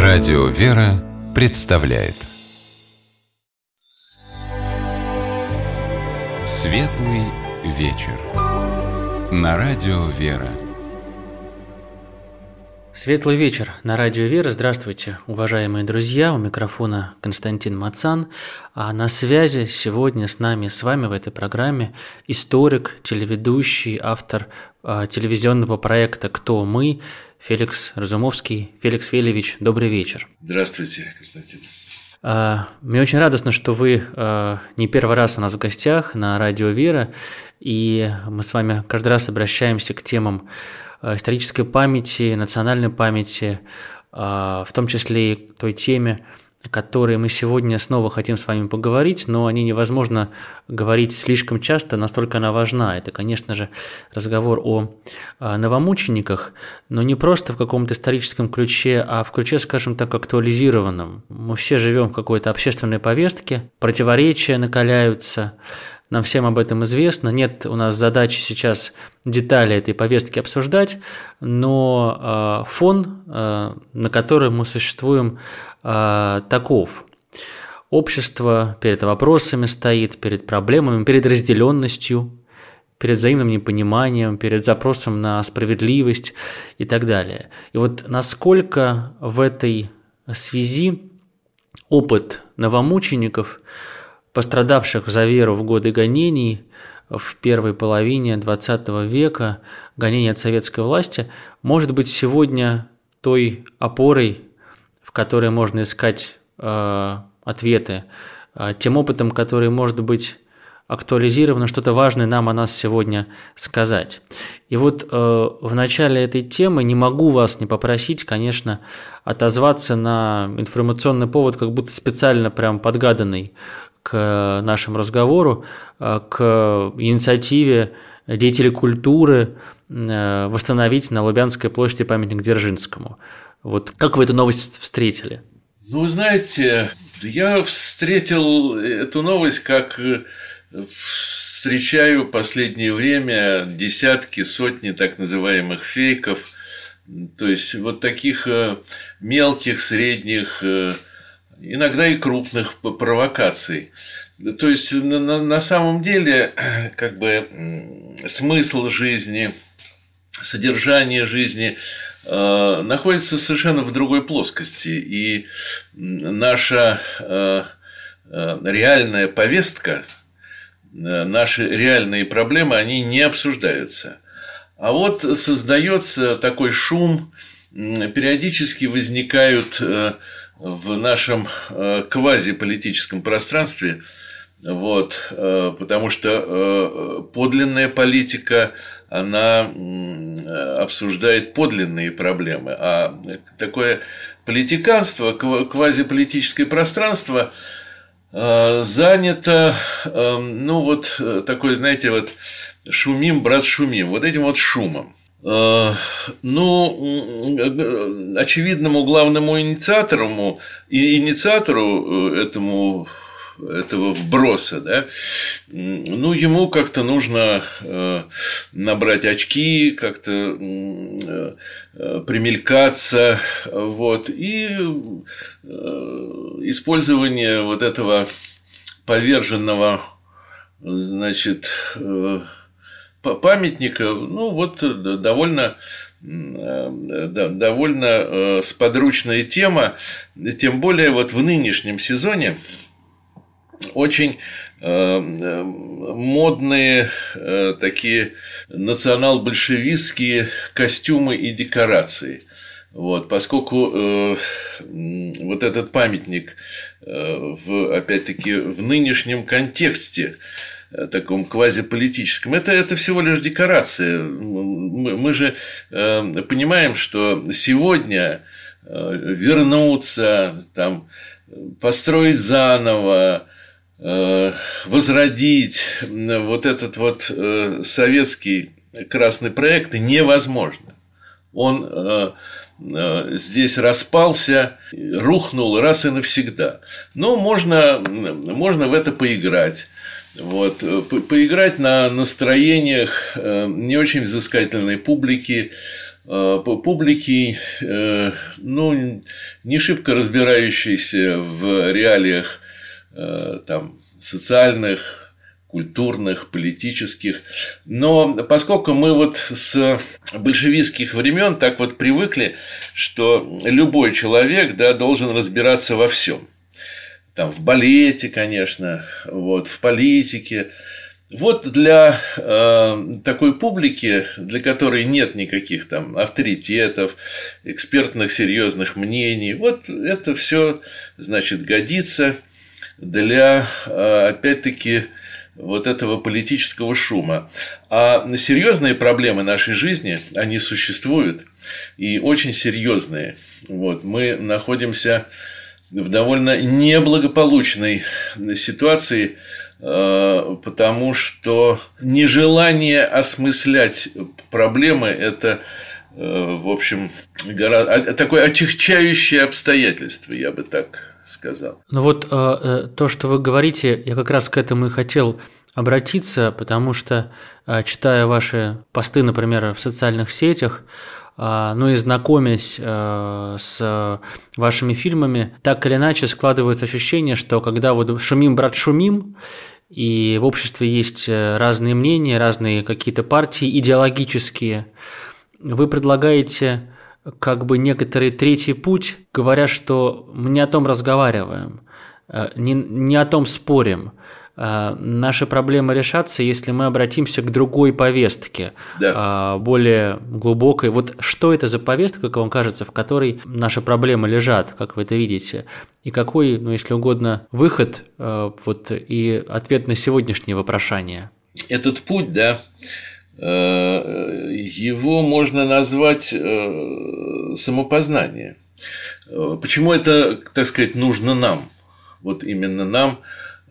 Радио «Вера» представляет Светлый вечер на Радио «Вера». Светлый вечер на Радио «Вера». Здравствуйте, уважаемые друзья. У микрофона Константин Мацан. А на связи сегодня с вами в этой программе историк, телеведущий, автор телевизионного проекта «Кто мы?» Феликс Разумовский. Феликс Велевич, добрый вечер. Здравствуйте, Константин. Мне очень радостно, что вы не первый раз у нас в гостях на Радио «Вера, и мы с вами каждый раз обращаемся к темам исторической памяти, национальной памяти, в том числе и к той теме, о которой мы сегодня снова хотим с вами поговорить, но о ней невозможно говорить слишком часто, настолько она важна. Это, конечно же, разговор о новомучениках, но не просто в каком-то историческом ключе, а в ключе, скажем так, актуализированном. Мы все живем в какой-то общественной повестке, противоречия накаляются, нам всем об этом известно. Нет у нас задачи сейчас детали этой повестки обсуждать, но фон, на котором мы существуем, таков. Общество перед вопросами стоит, перед проблемами, перед разделенностью, перед взаимным непониманием, перед запросом на справедливость и так далее. И вот насколько в этой связи опыт новомучеников, пострадавших за веру в годы гонений в первой половине XX века, гонений от советской власти, может быть сегодня той опорой, в которой можно искать ответы, тем опытом, который может быть актуализировано, что-то важное нам о нас сегодня сказать. И вот в начале этой темы не могу вас не попросить, конечно, отозваться на информационный повод, как будто специально прям подгаданный к нашему разговору, к инициативе деятелей культуры восстановить на Лубянской площади памятник Дзержинскому. Вот как вы эту новость встретили? Ну, вы знаете, я встретил эту новость, как встречаю в последнее время десятки, сотни так называемых фейков, то есть вот таких мелких, средних, иногда и крупных провокаций. То есть на самом деле как бы смысл жизни, содержание жизни находится совершенно в другой плоскости, и наша реальная повестка, наши реальные проблемы, они не обсуждаются. А вот создается такой шум, периодически возникают в нашем квазиполитическом пространстве, вот, потому что подлинная политика, она обсуждает подлинные проблемы, а такое политиканство, квазиполитическое пространство занято, ну вот такой, знаете, вот шумим, брат, шумим, вот этим вот шумом. Ну, очевидному главному инициатору этого вброса, да, ну, ему как-то нужно набрать очки, как-то примелькаться, вот, и использование вот этого поверженного, значит, памятника, ну, вот довольно сподручная тема, тем более вот в нынешнем сезоне очень модные такие национал-большевистские костюмы и декорации. Вот, поскольку вот этот памятник, опять-таки, в нынешнем контексте, таком квазиполитическом, это всего лишь декорация. Мы же понимаем, что сегодня вернуться, там, построить заново, возродить вот этот вот советский красный проект невозможно. Он здесь распался, рухнул раз и навсегда. Но можно в это поиграть. Вот, поиграть на настроениях не очень взыскательной публики, публики, не шибко разбирающейся в реалиях там, социальных, культурных, политических. Но поскольку мы вот с большевистских времен так вот привыкли, что любой человек, да, должен разбираться во всем. Там, в балете, конечно, вот, в политике. Вот для такой публики, для которой нет никаких там авторитетов, экспертных серьезных мнений, вот это все, значит, годится для, опять-таки, вот этого политического шума. А серьезные проблемы нашей жизни, они существуют, и очень серьезные. Вот, мы находимся в довольно неблагополучной ситуации, потому что нежелание осмыслять проблемы – это, в общем, такое отягчающее обстоятельство, я бы так сказал. Ну вот то, что вы говорите, я как раз к этому и хотел обратиться, потому что, читая ваши посты, например, в социальных сетях, и знакомясь с вашими фильмами, так или иначе складывается ощущение, что когда вот шумим, брат, шумим, и в обществе есть разные мнения, разные какие-то партии идеологические, вы предлагаете как бы некоторый третий путь, говоря, что мы не о том разговариваем, не о том спорим. Наши проблемы решатся, если мы обратимся к другой повестке, да, более глубокой. Вот что это за повестка, как вам кажется, в которой наши проблемы лежат, как вы это видите? И какой, если угодно, выход вот, и ответ на сегодняшнее вопрошание? Этот путь, да, его можно назвать самопознание. Почему это, так сказать, нужно нам? Вот именно нам,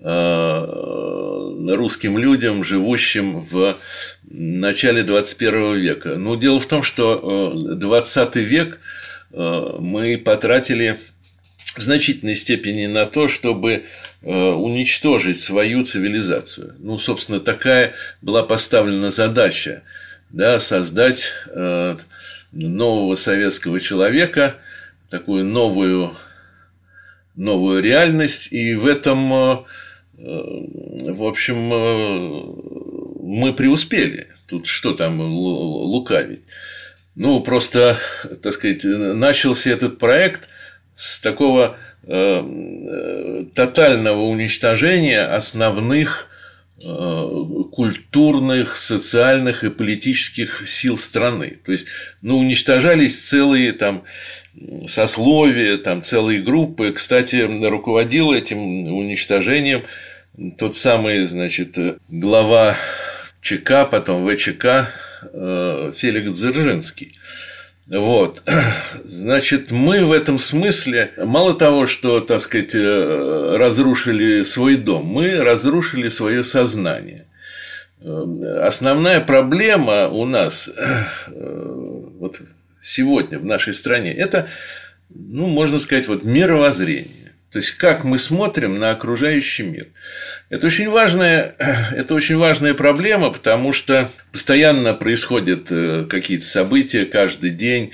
русским людям, живущим в начале 21 века. Но дело в том, что 20 век мы потратили в значительной степени на то, чтобы уничтожить свою цивилизацию. Собственно, такая была поставлена задача, да, создать нового советского человека, такую новую реальность, и в этом, в общем, мы преуспели. Тут что там лукавить? Просто, так сказать, начался этот проект с такого тотального уничтожения основных культурных, социальных и политических сил страны. То есть, уничтожались целые там сословия, там целые группы. Кстати, руководил этим уничтожением тот самый, значит, глава ЧК, потом ВЧК Феликс Дзержинский. Вот. Значит, мы в этом смысле мало того, что, так сказать, разрушили свой дом, мы разрушили свое сознание. Основная проблема у нас вот сегодня в нашей стране – это, можно сказать, вот мировоззрение. То есть, как мы смотрим на окружающий мир. Это очень важная проблема, потому что постоянно происходят какие-то события каждый день,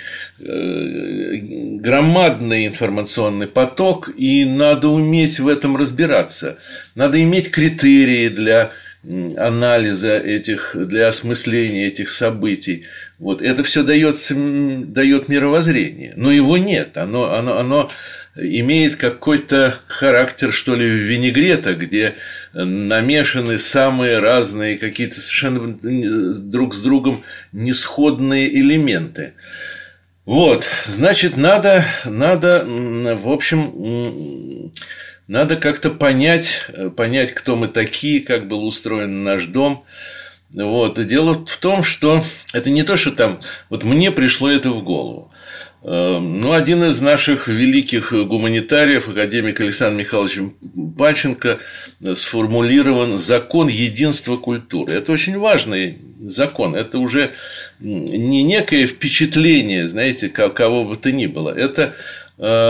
громадный информационный поток, и надо уметь в этом разбираться. Надо иметь критерии для анализа для осмысления этих событий. Вот. Это все дает мировоззрение, но его нет. Оно имеет какой-то характер, что ли, винегрета, где намешаны самые разные, какие-то совершенно друг с другом несходные элементы. Вот, значит, надо, в общем, надо как-то понять, кто мы такие, как был устроен наш дом. Вот. И дело в том, что это не то, что там, вот мне пришло это в голову. Один из наших великих гуманитариев, академик Александр Михайлович Панченко, сформулирован закон единства культуры. Это очень важный закон. Это уже не некое впечатление, знаете, кого бы то ни было. Это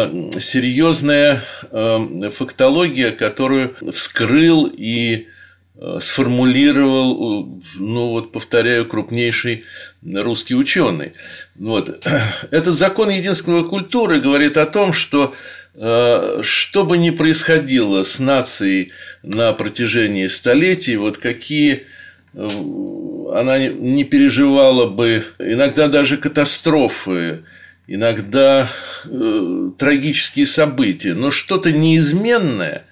серьезная фактология, которую вскрыл и сформулировал, повторяю, крупнейший русский ученый. Этот закон единства культуры говорит о том, что что бы ни происходило с нацией на протяжении столетий, какие она не переживала бы, иногда даже катастрофы, иногда трагические события, но что-то неизменное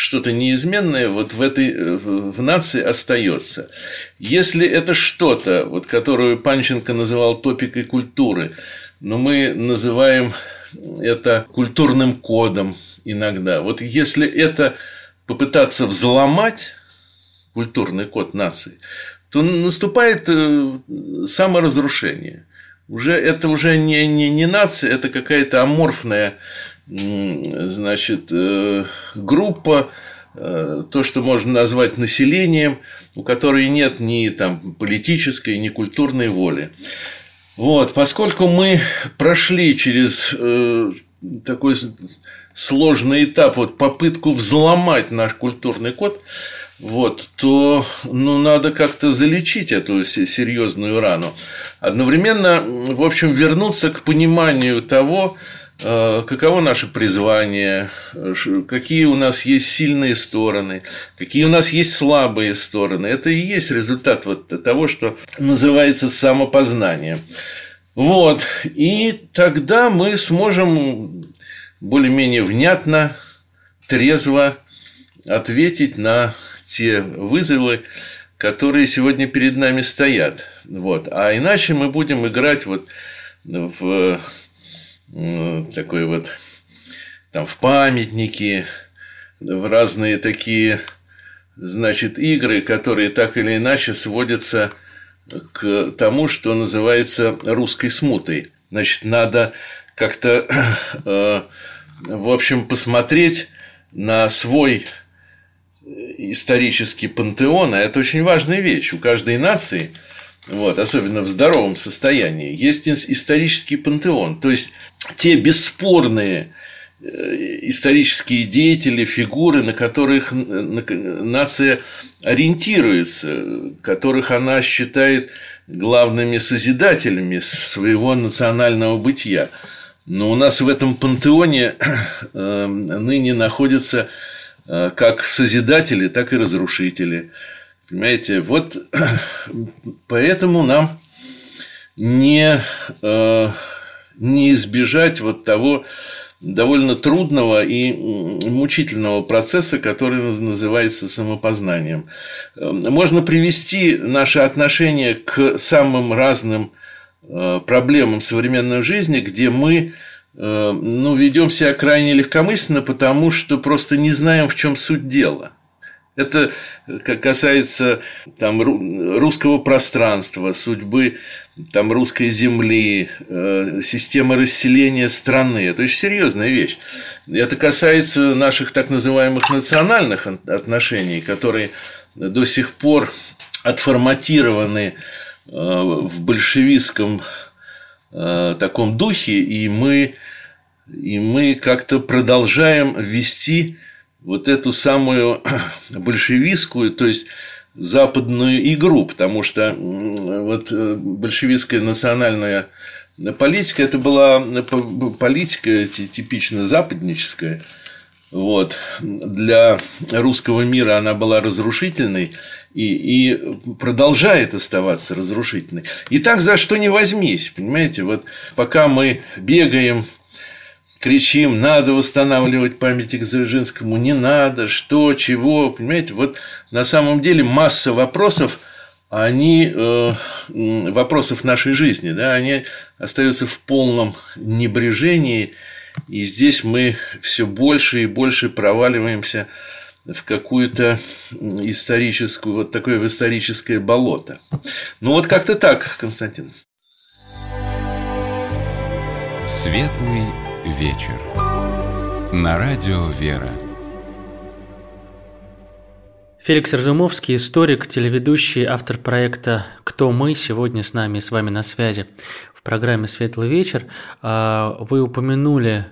в нации остается. Если это что-то, которую Панченко называл топикой культуры, но мы называем это культурным кодом иногда. Если это попытаться взломать, культурный код нации, то наступает саморазрушение. Это уже не нация, это какая-то аморфная, группа, то, что можно назвать населением, у которой нет ни политической, ни культурной воли. Поскольку мы прошли через такой сложный этап, попытку взломать наш культурный код, то надо как-то залечить эту серьезную рану. Одновременно, вернуться к пониманию того, каково наше призвание, какие у нас есть сильные стороны, какие у нас есть слабые стороны. Это и есть результат того, что называется самопознанием. И тогда мы сможем более-менее внятно, трезво ответить на те вызовы, которые сегодня перед нами стоят. А иначе мы будем играть в такой в памятники, в разные такие, игры, которые так или иначе сводятся к тому, что называется русской смутой. Надо как-то, посмотреть на свой исторический пантеон, а это очень важная вещь. У каждой нации, особенно в здоровом состоянии, есть исторический пантеон. То есть те бесспорные исторические деятели, фигуры, на которых нация ориентируется, которых она считает главными созидателями своего национального бытия. Но у нас в этом пантеоне ныне находятся как созидатели, так и разрушители. Понимаете, поэтому нам не избежать того довольно трудного и мучительного процесса, который называется самопознанием. Можно привести наше отношение к самым разным проблемам современной жизни, где мы ведем себя крайне легкомысленно, потому что просто не знаем, в чем суть дела. Это касается русского пространства, судьбы русской земли, системы расселения страны. Это очень серьезная вещь. Это касается наших так называемых национальных отношений, которые до сих пор отформатированы в большевистском таком духе, и мы как-то продолжаем вести эту самую большевистскую, то есть западную игру, потому что большевистская национальная политика – это была политика типично западническая. Для русского мира она была разрушительной и продолжает оставаться разрушительной. И так за что ни возьмись, понимаете, пока мы бегаем, кричим, надо восстанавливать памятник Дзержинскому, не надо, что, чего, понимаете, на самом деле масса вопросов, вопросов нашей жизни, они остаются в полном небрежении, и здесь мы все больше и больше проваливаемся в какую-то историческую, такое в историческое болото. Как-то так, Константин. Светлый вечер. На радио «Вера». Феликс Разумовский, историк, телеведущий, автор проекта «Кто мы?», сегодня с вами на связи в программе «Светлый вечер». Вы упомянули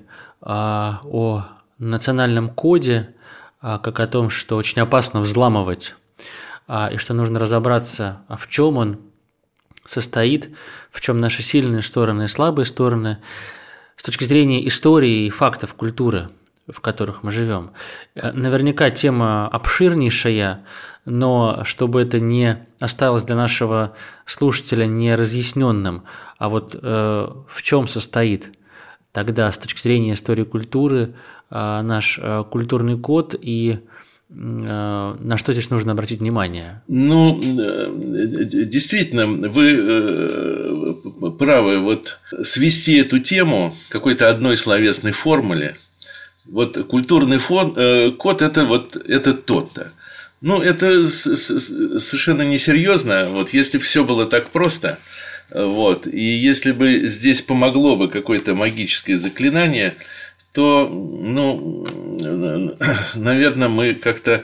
о национальном коде, как о том, что очень опасно взламывать и что нужно разобраться, в чем он состоит, в чем наши сильные стороны и слабые стороны, с точки зрения истории и фактов культуры, в которых мы живем. Наверняка тема обширнейшая, но чтобы это не осталось для нашего слушателя неразъясненным, а вот в чем состоит тогда с точки зрения истории культуры наш культурный код и на что здесь нужно обратить внимание? Ну, действительно, вы правы. Вот свести эту тему к какой-то одной словесной формуле. Вот культурный код – это то-то. Ну, это совершенно несерьезно. Вот если все было так просто, вот, и если бы здесь помогло бы какое-то магическое заклинание, то, ну, наверное, мы как-то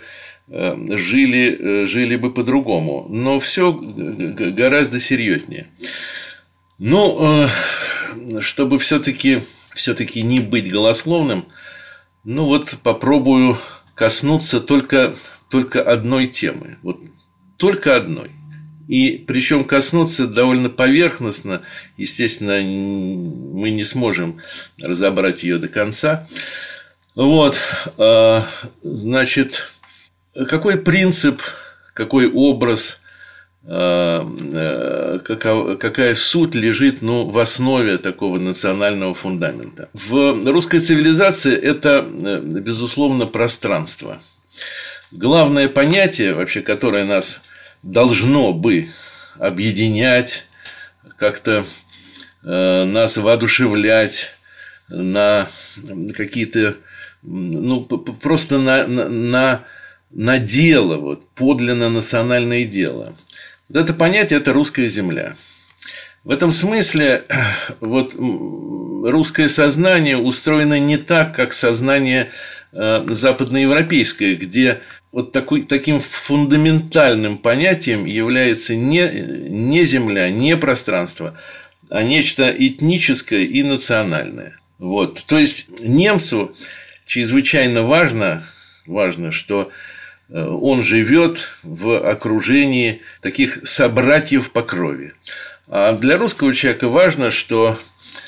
жили бы по-другому. Но все гораздо серьезнее. Ну, чтобы все-таки не быть голословным, ну вот попробую коснуться только одной темы. Вот только одной. И причем коснуться довольно поверхностно, естественно, мы не сможем разобрать ее до конца. Вот, значит, какой принцип, какой образ, какая суть лежит, ну, в основе такого национального фундамента? В русской цивилизации это, безусловно, пространство. Главное понятие, вообще, которое нас должно бы объединять, как-то нас воодушевлять на какие-то, ну, просто на дело, вот, подлинно национальное дело. Вот это понятие – это русская земля. В этом смысле вот, русское сознание устроено не так, как сознание западноевропейское, где вот таким фундаментальным понятием является не земля, не пространство, а нечто этническое и национальное. Вот. То есть немцу чрезвычайно важно, что он живет в окружении таких собратьев по крови. А для русского человека важно, что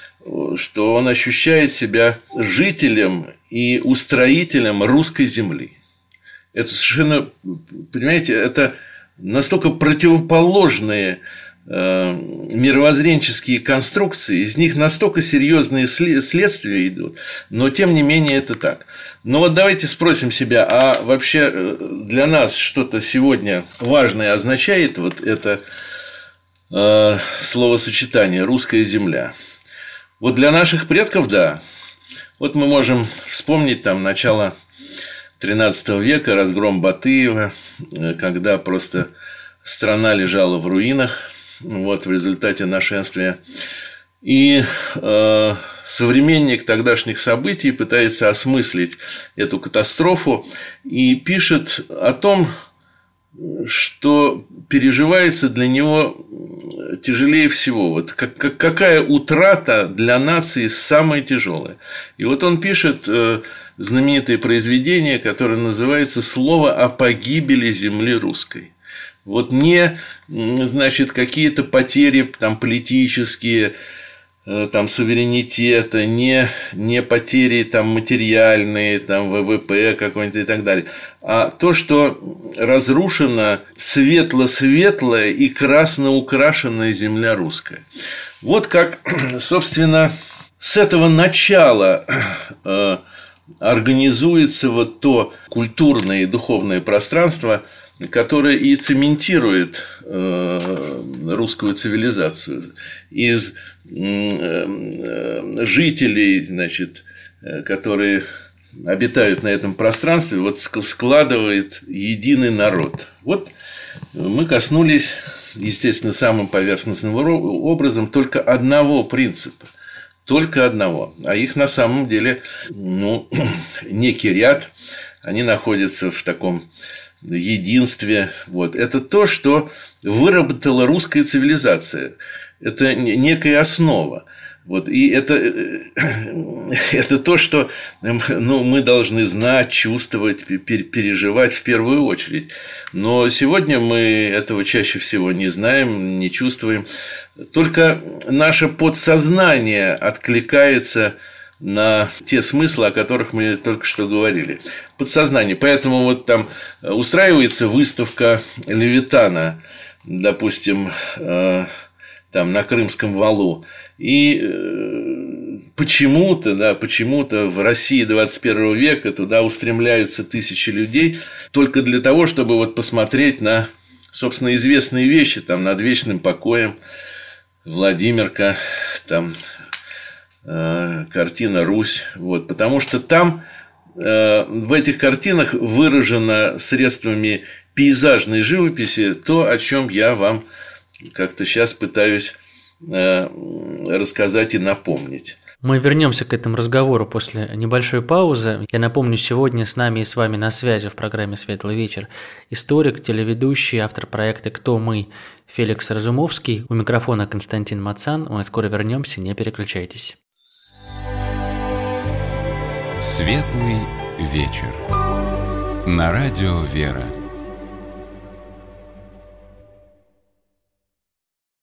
он ощущает себя жителем и устроителем русской земли. Это совершенно, понимаете, это настолько противоположные мировоззренческие конструкции, из них настолько серьезные следствия идут, но тем не менее это так. Но вот давайте спросим себя, а вообще для нас что-то сегодня важное означает вот это словосочетание «русская земля»? Вот для наших предков – да. Вот мы можем вспомнить там начало XIII века, разгром Батыева, когда просто страна лежала в руинах, вот, в результате нашествия. И современник тогдашних событий пытается осмыслить эту катастрофу и пишет о том, что переживается для него тяжелее всего. Вот какая утрата для нации самая тяжелая. И вот он пишет знаменитое произведение, которое называется «Слово о погибели земли русской». Вот не, значит, какие-то потери там, политические, там, суверенитета, не потери там, материальные, там, ВВП какой-нибудь и так далее, а то, что разрушена светло-светлая и красно украшенная земля русская. Вот как, собственно, с этого начала организуется вот то культурное и духовное пространство, которое и цементирует русскую цивилизацию. Из жителей, значит, которые обитают на этом пространстве, вот складывает единый народ. Вот мы коснулись, естественно, самым поверхностным образом только одного принципа. Только одного. А их на самом деле, ну, некий ряд. Они находятся в таком единстве. Вот. Это то, что выработала русская цивилизация. Это некая основа. Вот, и это то, что мы должны знать, чувствовать, переживать в первую очередь. Но сегодня мы этого чаще всего не знаем, не чувствуем. Только наше подсознание откликается на те смыслы, о которых мы только что говорили. Подсознание. Поэтому вот там устраивается выставка Левитана, допустим, там на Крымском валу. И почему-то в России 21 века туда устремляются тысячи людей только для того, чтобы вот посмотреть на, собственно, известные вещи, там, над вечным покоем, Владимирка, там, картина «Русь». Вот, потому что там в этих картинах выражено средствами пейзажной живописи то, о чем я вам как-то сейчас пытаюсь рассказать и напомнить. Мы вернемся к этому разговору после небольшой паузы. Я напомню, сегодня с нами и с вами на связи в программе «Светлый вечер» историк, телеведущий, автор проекта «Кто мы?» Феликс Разумовский. У микрофона Константин Мацан. Мы скоро вернемся, не переключайтесь. Светлый вечер. На радио «Вера».